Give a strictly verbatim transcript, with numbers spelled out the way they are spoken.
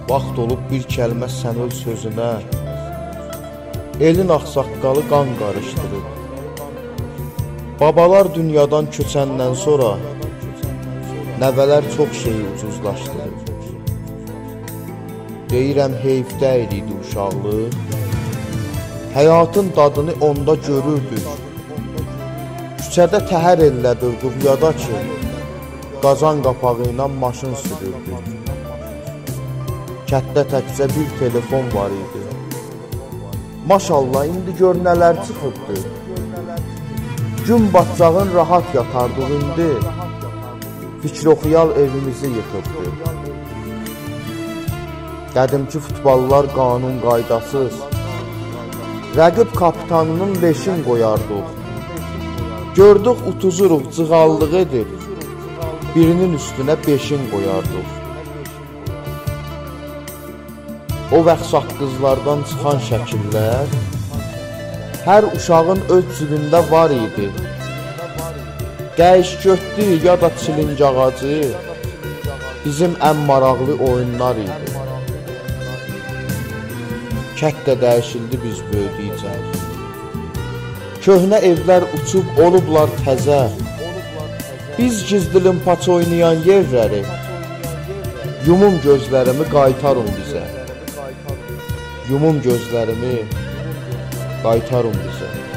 Vaxt olub bir kəlmə sən öl sözünə, elin ağsaqqalı qan qarışdırıb. Babalar dünyadan köçəndən sonra nəvələr çox şeyi ucuzlaşdırıb. Deyirəm heyfdə idi uşaqlıq, həyatın dadını onda görürdük. Küçədə təhər ellədirdik yada ki, qazan qapağı ilə maşın sürürdük. Kətdə təkcə bir telefon var idi. Maşallah, indi gör nələr çıxıbdı. Gün batacağın rahat yatardıq indi, fikr-oxuyal evimizi yıxıbdı. Qədimki futballar qanun qaydasız, rəqib kapitanının beşin qoyardıq. Gördük utuzuruq, cığallıq edir, birinin üstünə beşin qoyardıq. O vaxt saqqızlardan çıxan şəkillər hər uşağın öz cibində var idi. Qəyiş götdü ya da çilinc ağacı bizim ən maraqlı oyunlar idi. Kət də dəyişildi biz böyüdükcə. Köhnə evlər uçub olublar təzə. Biz gizdilim paç oynayan yerləri, yumum gözlərimi qaytarın bizə. Yumum gözlərimi qaytarın bizə.